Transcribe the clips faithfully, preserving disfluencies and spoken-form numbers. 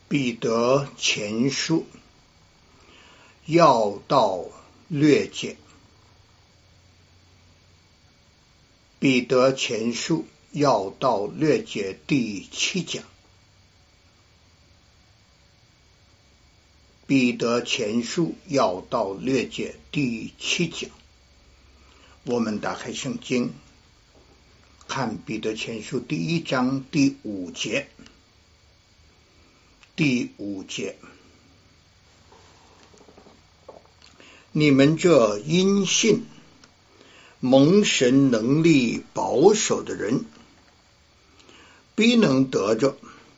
彼得前书要道略解。彼得前书要道略解第七讲。彼得前书要道略解第七讲。我们打开圣经，看彼得前书第一章第五节。第五节，你们这因信蒙神能力保守的人，必能得着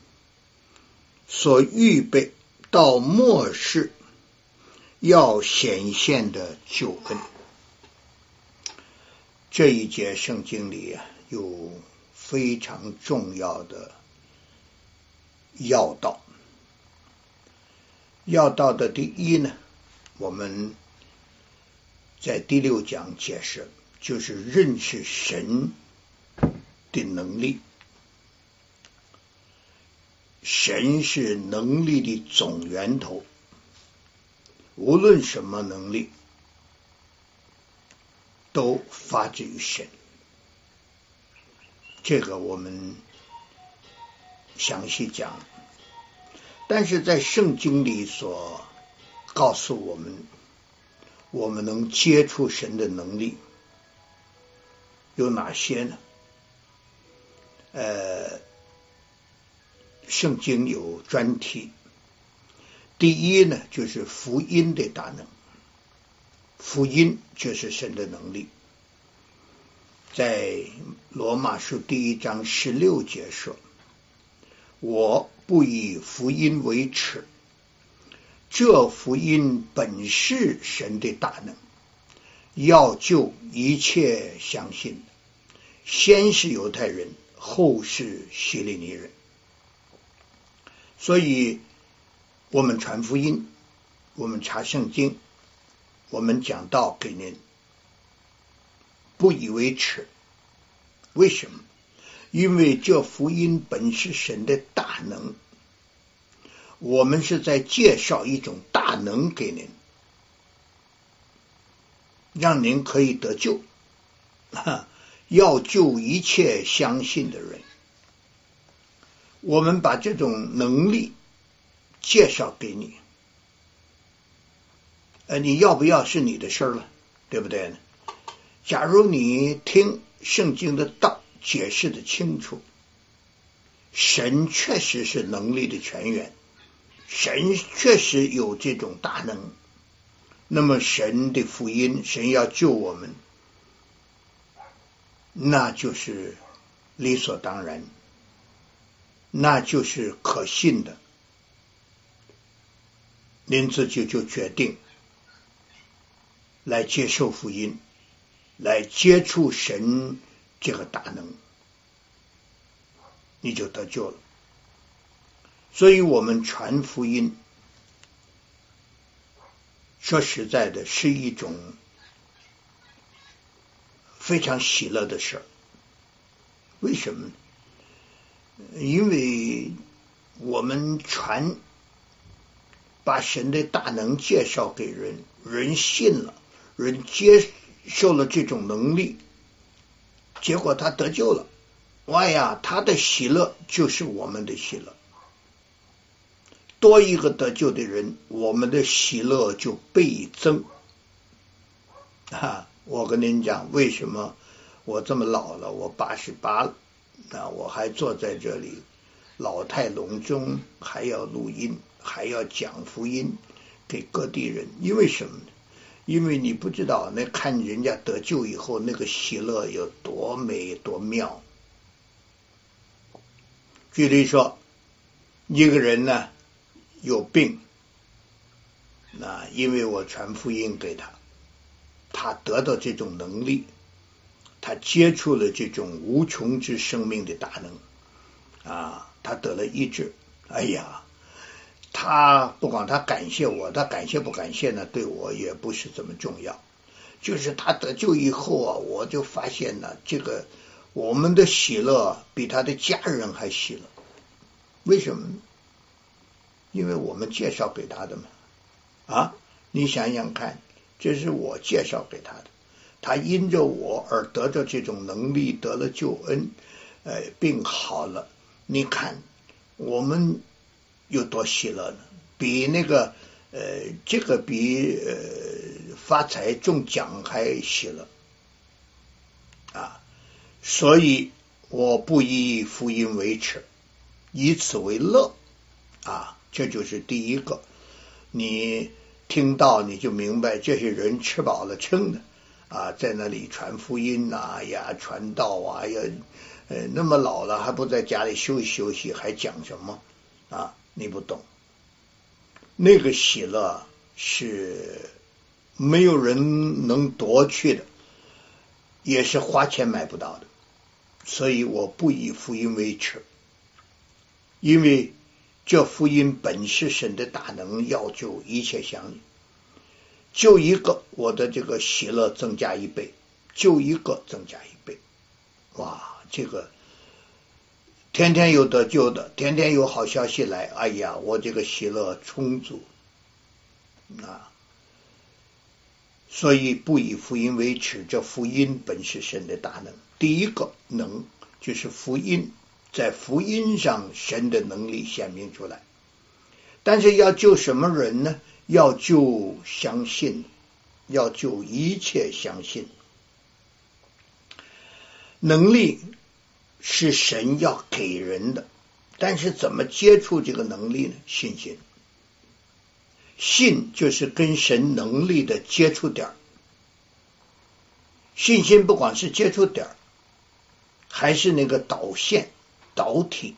所预备到末世要显现的救恩。这一节圣经里啊，有非常重要的要道。要道的第一呢，我们在第六讲解释，就是认识神的能力。神是能力的总源头，无论什么能力都发自于神。这个我们详细讲，但是在圣经里所告诉我们，我们能接触神的能力有哪些呢？呃，圣经有专题。第一呢，就是福音的大能。福音就是神的能力。在罗马书第一章十六节说，我不以福音为耻，这福音本是神的大能，要救一切相信的，先是犹太人，后是希利尼人。所以我们传福音，我们查圣经，我们讲道给您，不以为耻。为什么？因为这福音本是神的大能，我们是在介绍一种大能给您，让您可以得救，要救一切相信的人。我们把这种能力介绍给你，呃，你要不要是你的事了，对不对呢？假如你听圣经的道解释的清楚，神确实是能力的泉源，神确实有这种大能，那么神的福音，神要救我们，那就是理所当然，那就是可信的。您自己就决定来接受福音，来接触神这个大能，你就得救了。所以我们传福音，说实在的，是一种非常喜乐的事儿。为什么呢？因为我们传，把神的大能介绍给人，人信了，人接受了这种能力，结果他得救了。哇呀，他的喜乐就是我们的喜乐。多一个得救的人，我们的喜乐就倍增。啊，我跟您讲，为什么我这么老了，我八十八了，啊，我还坐在这里老态龙钟，还要录音，还要讲福音给各地人。因为什么呢？因为你不知道，那看人家得救以后那个喜乐有多美多妙。举例说，一个人呢有病，那因为我传福音给他，他得到这种能力，他接触了这种无穷之生命的大能啊，他得了医治。哎呀，他不管他感谢我，他感谢不感谢呢，对我也不是这么重要。就是他得救以后啊，我就发现呢，这个我们的喜乐比他的家人还喜乐。为什么？ 因为我们介绍给他的嘛。啊，你想想看，这是我介绍给他的，他因着我而得到这种能力，得了救恩，呃，病好了。你看我们有多喜乐呢？比那个呃，这个比呃发财中奖还喜乐啊！所以我不以福音为耻，以此为乐啊！这就是第一个。你听到你就明白，这些人吃饱了撑的啊，在那里传福音啊呀，传道啊呀，呃，那么老了还不在家里休息休息，还讲什么啊？你不懂，那个喜乐是没有人能夺去的，也是花钱买不到的。所以我不以福音为耻，因为这福音本是神的大能，要救一切相信。就一个，我的这个喜乐增加一倍；就一个增加一倍。哇，这个天天有得救的，天天有好消息来，哎呀，我这个喜乐充足啊！所以不以福音为耻，这福音本是神的大能。第一个能就是福音，在福音上神的能力显明出来。但是要救什么人呢？要救相信，要救一切相信。能力是神要给人的，但是怎么接触这个能力呢？信心。信就是跟神能力的接触点。信心不管是接触点还是那个导线导体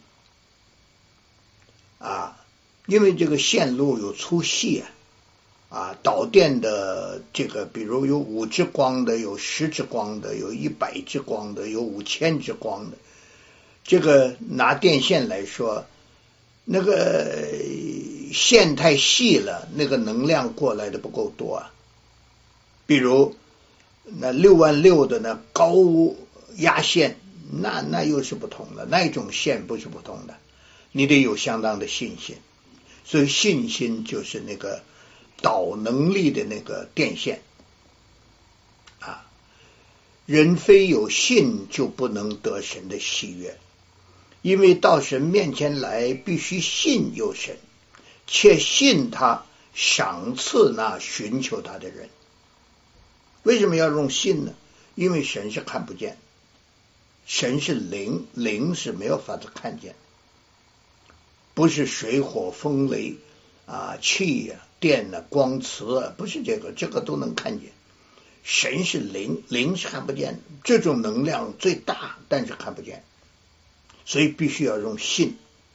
啊，因为这个线路有粗细啊，啊，导电的这个，比如有五支光的，有十支光的，有一百支光的，有五千支光的。这个拿电线来说，那个线太细了，那个能量过来的不够多啊。比如那六万六的呢高压线，那那又是不同的，那一种线不是不同的，你得有相当的信心。所以信心就是那个导能力的那个电线啊。人非有信就不能得神的喜悦，因为到神面前来必须信有神，且信他赏赐那寻求他的人。为什么要用信呢？因为神是看不见，神是灵，灵是没有法子看见，不是水火风雷啊、气呀、啊、电啊、光磁啊，不是这个，这个都能看见。神是灵，灵是看不见的，这种能量最大，但是看不见，所以必须要用信。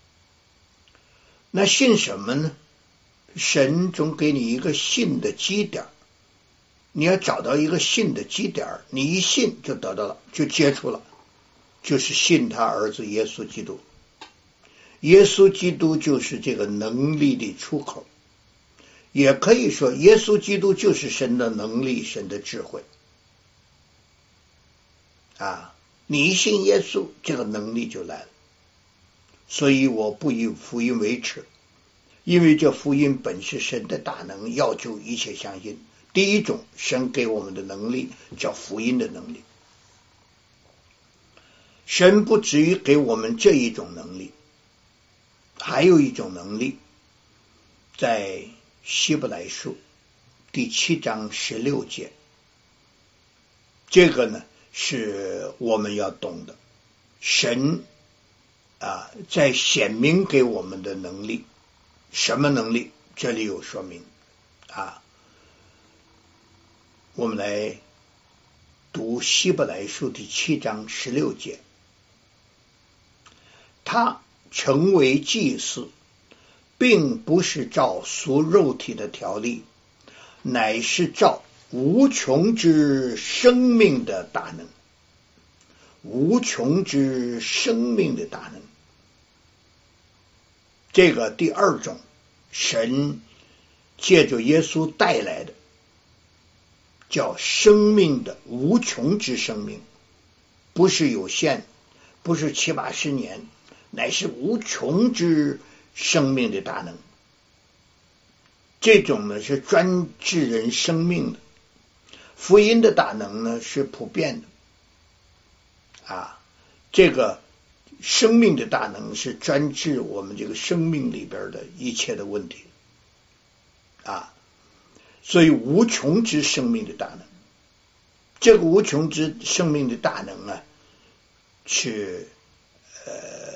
那信什么呢？神总给你一个信的基点，你要找到一个信的基点，你一信就得到了，就接触了，就是信他儿子耶稣基督。耶稣基督就是这个能力的出口，也可以说耶稣基督就是神的能力，神的智慧啊！你一信耶稣，这个能力就来了。所以我不以福音为耻，因为这福音本是神的大能，要救一切相信。第一种神给我们的能力叫福音的能力，神不至于给我们这一种能力，还有一种能力，在希伯来书第七章十六节，这个呢是我们要懂的。神啊，在显明给我们的能力，什么能力？这里有说明啊。我们来读希伯来书第七章十六节，他成为祭司，并不是照属肉体的条例，乃是照无穷之生命的大能，无穷之生命的大能。这个第二种，神借着耶稣带来的，叫生命的无穷之生命，不是有限，不是七八十年，乃是无穷之生命的大能。 这种呢是专治人生命的。福音的大能呢是普遍的啊，这个生命的大能是专治我们这个生命里边的一切的问题啊，所以无穷之生命的大能，这个无穷之生命的大能啊，是呃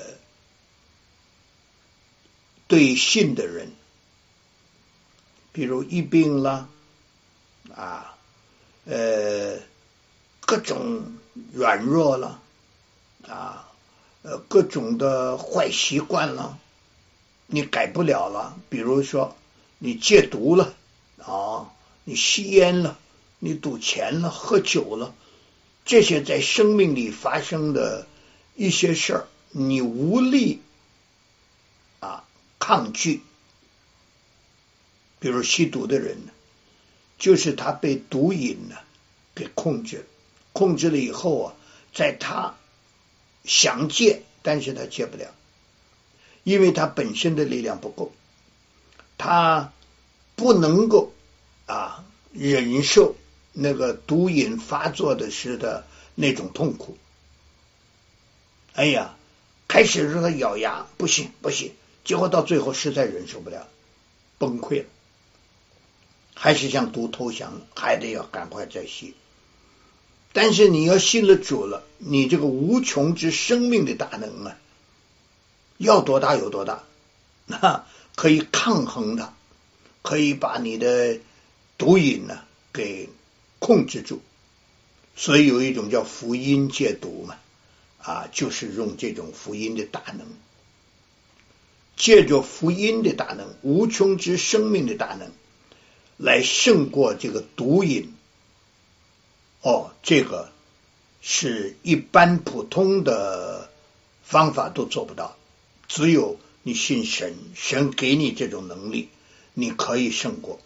对信的人，比如疫病啦啊，呃各种软弱了啊，呃各种的坏习惯了，你改不了了，比如说你戒毒了啊，你吸烟了，你赌钱了，喝酒了，这些在生命里发生的一些事儿，你无力啊抗拒。比如吸毒的人呢，就是他被毒瘾呢给控制了，控制了以后啊，在他想戒，但是他戒不了，因为他本身的力量不够，他不能够啊忍受那个毒瘾发作的时的那种痛苦。哎呀，开始让他咬牙，不行不行，结果到最后实在忍受不了，崩溃了，还是向毒投降了，还得要赶快再吸。但是你要信了主了，你这个无穷之生命的大能啊，要多大有多大，那可以抗衡它，可以把你的毒瘾呢给控制住。所以有一种叫福音戒毒嘛，啊，就是用这种福音的大能，借着福音的大能，无穷之生命的大能，来胜过这个毒瘾。哦，这个是一般普通的方法都做不到，只有你信神，神给你这种能力，你可以胜过。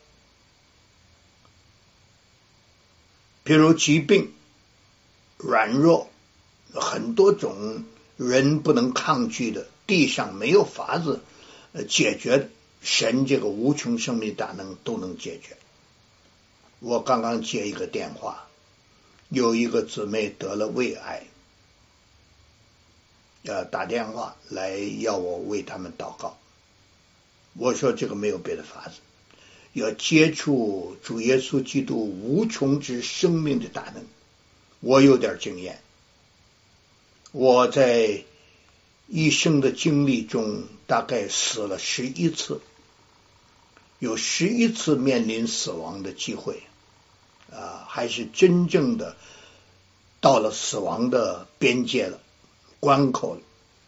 比如疾病、软弱，很多种人不能抗拒的，地上没有法子解决的，神这个无穷生命大能都能解决。我刚刚接一个电话，有一个姊妹得了胃癌，呃，打电话来要我为他们祷告。我说这个没有别的法子，要接触主耶稣基督无穷之生命的大能。我有点经验，我在一生的经历中大概死了十一次，有十一次面临死亡的机会啊，还是真正的到了死亡的边界了，关口了。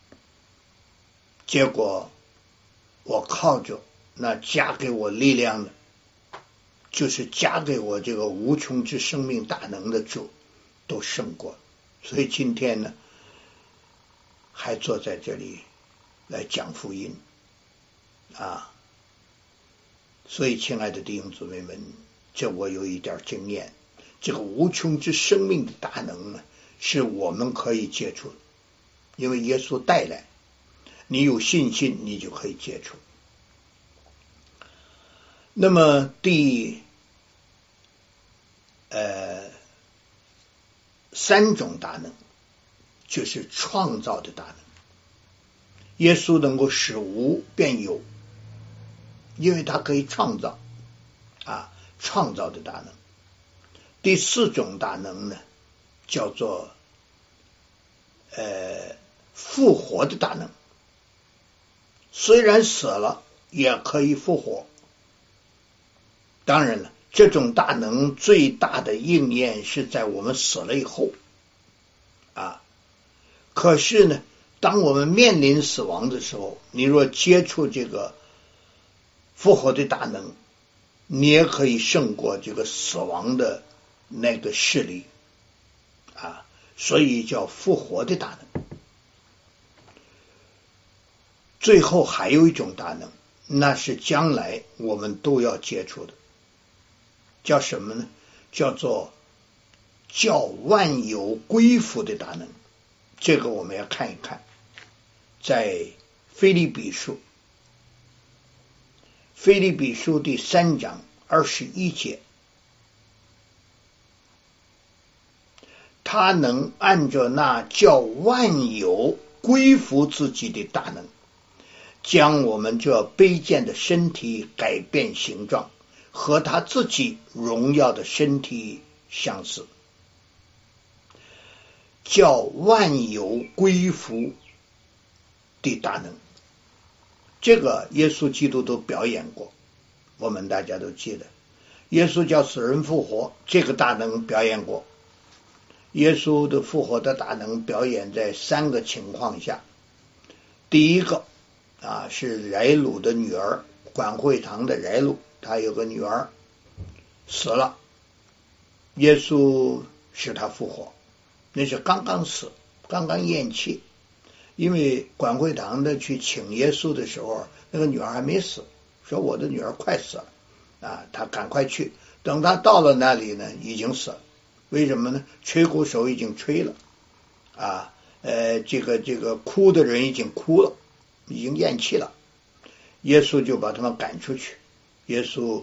结果我靠着那加给我力量的，就是加给我这个无穷之生命大能的主，都胜过了。所以今天呢，还坐在这里来讲福音啊。所以亲爱的弟兄姊妹们，这我有一点经验，这个无穷之生命的大能呢，是我们可以接触的，因为耶稣带来，你有信心你就可以接触。那么第呃三种大能就是创造的大能，耶稣能够使无变有，因为他可以创造啊，创造的大能。第四种大能呢，叫做呃复活的大能，虽然死了也可以复活。当然了，这种大能最大的应验是在我们死了以后啊。可是呢，当我们面临死亡的时候，你若接触这个复活的大能，你也可以胜过这个死亡的那个势力啊，所以叫复活的大能。最后还有一种大能，那是将来我们都要接触的，叫什么呢？叫做叫万有归服的大能。这个我们要看一看，在腓立比书， 腓立比书第三章二十一节，他能按着那叫万有归服自己的大能，将我们这卑贱的身体改变形状，和他自己荣耀的身体相似。叫万有归服的大能，这个耶稣基督都表演过，我们大家都记得。耶稣叫死人复活，这个大能表演过。耶稣的复活的大能表演在三个情况下。第一个啊，是睚鲁的女儿，管会堂的睚鲁，他有个女儿死了，耶稣使他复活，那是刚刚死，刚刚咽气。因为管会堂的去请耶稣的时候，那个女儿还没死，说我的女儿快死了啊，他赶快去。等他到了那里呢，已经死了。为什么呢？吹鼓手已经吹了啊，呃，这个这个哭的人已经哭了，已经咽气了。耶稣就把他们赶出去。耶稣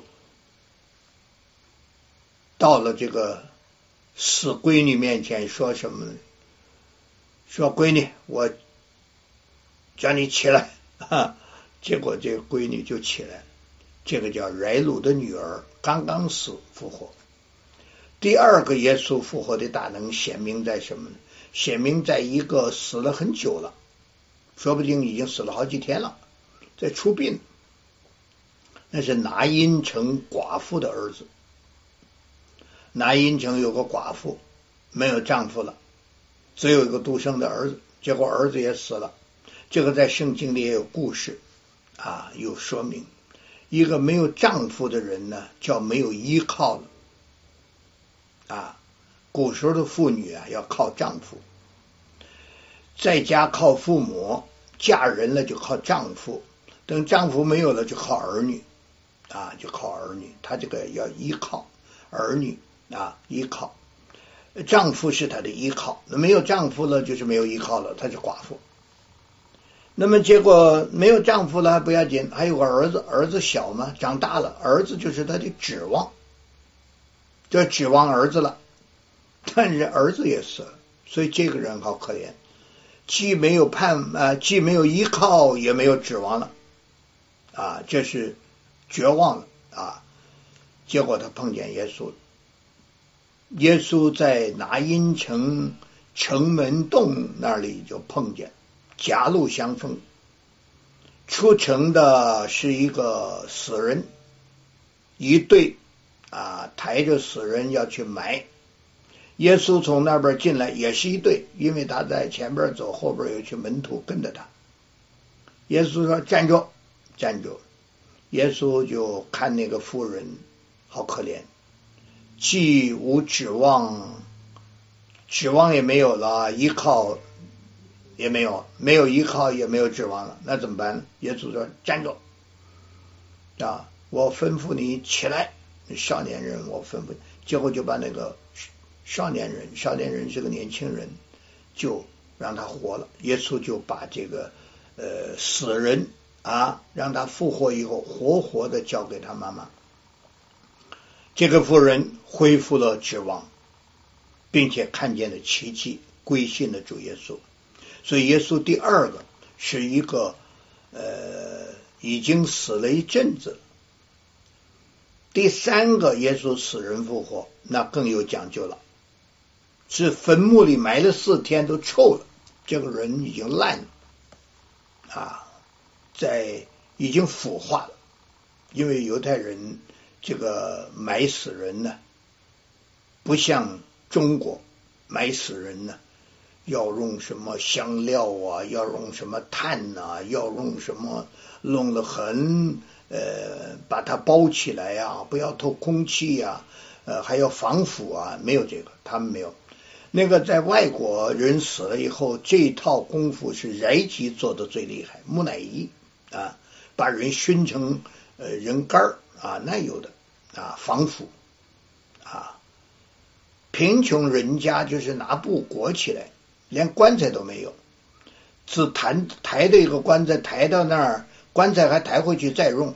到了这个死闺女面前，说什么呢？说闺女，我叫你起来啊！结果这个闺女就起来，这个叫睚鲁的女儿刚刚死复活。第二个耶稣复活的大能显明在什么呢？显明在一个死了很久了，说不定已经死了好几天了，在出殡，那是拿因城寡妇的儿子。拿因城有个寡妇，没有丈夫了，只有一个独生的儿子，结果儿子也死了。这个在圣经里也有故事啊，有说明。一个没有丈夫的人呢，叫没有依靠了啊。古时候的妇女啊，要靠丈夫，在家靠父母，嫁人了就靠丈夫，等丈夫没有了就靠儿女啊，就靠儿女。他这个要依靠儿女啊，依靠丈夫是他的依靠，没有丈夫了就是没有依靠了，他是寡妇。那么结果没有丈夫了还不要紧，还有个儿子，儿子小嘛，长大了，儿子就是他的指望，就指望儿子了，但是儿子也死了，所以这个人好可怜，既没有盼啊，既没有依靠，也没有指望了啊，这是绝望了啊。结果他碰见耶稣，耶稣在拿因城城门洞那里就碰见，狭路相逢。出城的是一个死人，一队啊抬着死人要去埋。耶稣从那边进来，也是一队，因为他在前边走，后边有一群门徒跟着他。耶稣说站住，站住。耶稣就看那个妇人好可怜，既无指望，指望也没有了，依靠也没有，没有依靠也没有指望了，那怎么办呢？耶稣说站住啊，我吩咐你起来，少年人，我吩咐你。结果就把那个少年人，少年人是个年轻人，就让他活了。耶稣就把这个呃死人啊，让他复活以后，活活的交给他妈妈。这个妇人恢复了指望，并且看见了奇迹，归信了主耶稣。所以耶稣第二个是一个呃已经死了一阵子，第三个耶稣死人复活，那更有讲究了，是坟墓里埋了四天都臭了，这个人已经烂了啊，在已经腐化了。因为犹太人这个埋死人呢，不像中国埋死人呢要用什么香料啊，要用什么炭啊，要用什么弄得很呃把它包起来啊，不要透空气啊，呃还要防腐啊，没有这个，他们没有。那个在外国人死了以后，这套功夫是埃及做的最厉害，木乃伊啊，把人熏成呃人干啊，那有的啊，防腐啊。贫穷人家就是拿布裹起来，连棺材都没有，只抬抬的一个棺材抬到那儿，棺材还抬回去再用，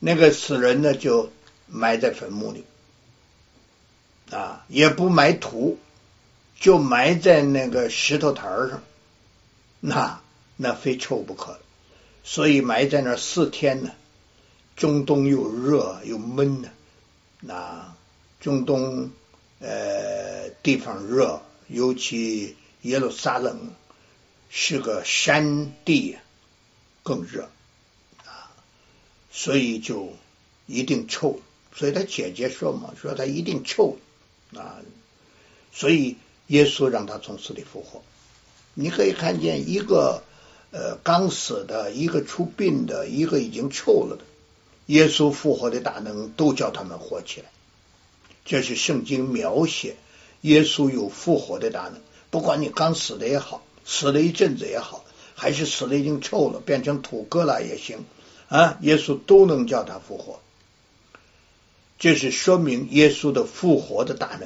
那个死人呢就埋在坟墓里啊，也不埋土，就埋在那个石头台上，那那非臭不可，所以埋在那四天呢。中东又热又闷呢，那中东呃地方热，尤其耶路撒冷是个山地，更热啊，所以就一定臭。所以他姐姐说嘛，说他一定臭啊，所以耶稣让他从死里复活。你可以看见一个呃刚死的，一个出殡的，一个已经臭了的。耶稣复活的大能都叫他们活起来，这是圣经描写耶稣有复活的大能。不管你刚死的也好，死了一阵子也好，还是死了已经臭了变成土疙瘩也行啊，耶稣都能叫他复活。这是说明耶稣的复活的大能。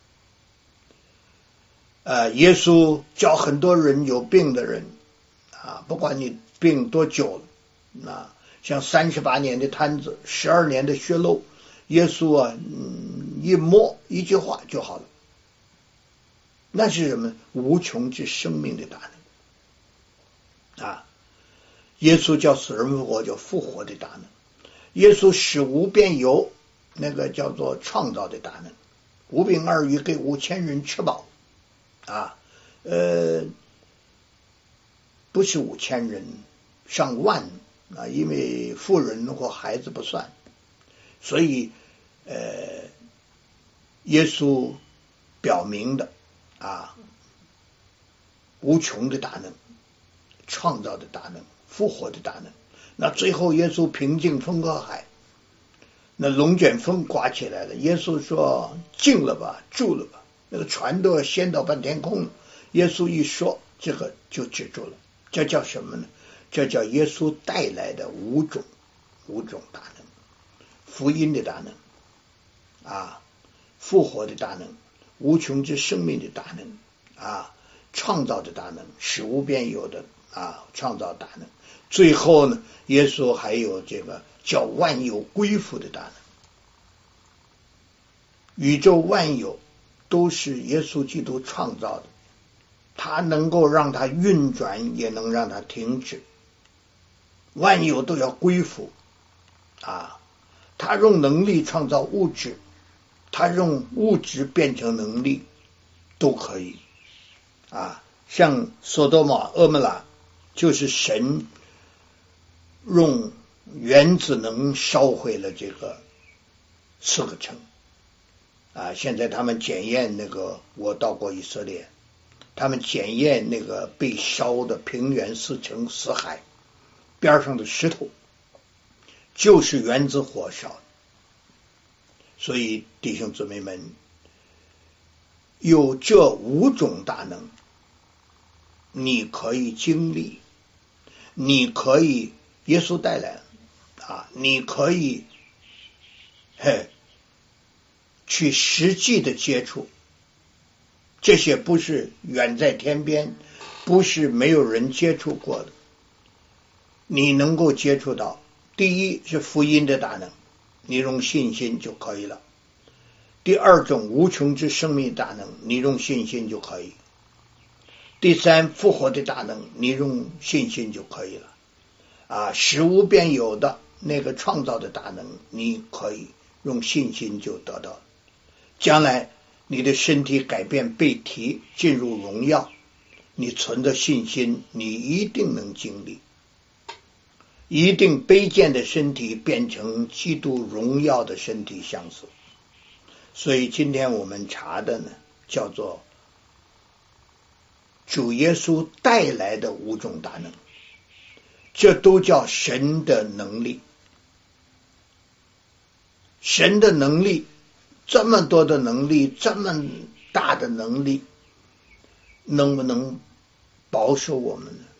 呃，耶稣叫很多人有病的人啊，不管你病多久了啊，像三十八年的瘫子，十二年的血漏，耶稣啊，嗯，一摸一句话就好了。那是什么？无穷之生命的大能啊！耶稣叫死人复活，叫复活的大能。耶稣使无变有，那个叫做创造的大能。五饼二鱼给五千人吃饱啊，呃，不是五千人，上万。啊，因为妇人或孩子不算，所以呃，耶稣表明的啊，无穷的大能，创造的大能，复活的大能。那最后耶稣平静风和海，那龙卷风刮起来了，耶稣说静了吧，住了吧，那个船都要掀到半天空了。耶稣一说，这个就止住了。这叫什么呢？这叫耶稣带来的五种五种大能，福音的大能啊，复活的大能，无穷之生命的大能啊，创造的大能，使无变有的啊，创造大能。最后呢，耶稣还有这个叫万有归服的大能。宇宙万有都是耶稣基督创造的，他能够让它运转，也能让它停止。万有都要归服啊！他用能力创造物质，他用物质变成能力，都可以啊。像索多玛、蛾摩拉，就是神用原子能烧毁了这个四个城啊。现在他们检验那个，我到过以色列，他们检验那个被烧的平原四城死海边上的石头，就是原子火烧的。所以弟兄姊妹们，有这五种大能，你可以经历，你可以耶稣带来啊，你可以嘿去实际的接触。这些不是远在天边，不是没有人接触过的，你能够接触到。第一是福音的大能，你用信心就可以了。第二种无穷之生命大能，你用信心就可以。第三复活的大能，你用信心就可以了。啊，使无变有的那个创造的大能，你可以用信心就得到。将来你的身体改变被提进入荣耀，你存着信心，你一定能经历。一定卑贱的身体变成基督荣耀的身体相似。所以今天我们查的呢，叫做主耶稣带来的五种大能，这都叫神的能力。神的能力，这么多的能力，这么大的能力，能不能保守我们呢？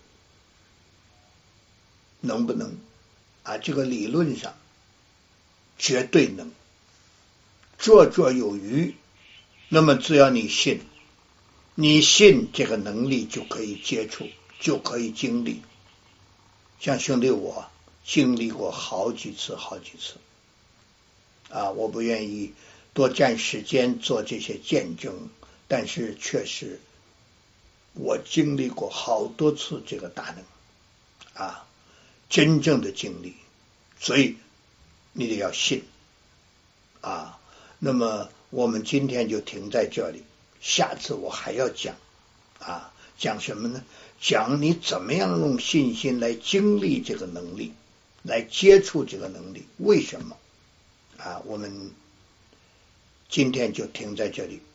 能不能啊？这个理论上绝对能，绰绰有余。那么只要你信，你信这个能力就可以接触，就可以经历。像兄弟我经历过好几次好几次啊，我不愿意多占时间做这些见证，但是确实我经历过好多次这个大能啊，真正的经历，所以你得要信啊。那么我们今天就停在这里，下次我还要讲啊，讲什么呢？讲你怎么样用信心来经历这个能力，来接触这个能力，为什么啊？我们今天就停在这里。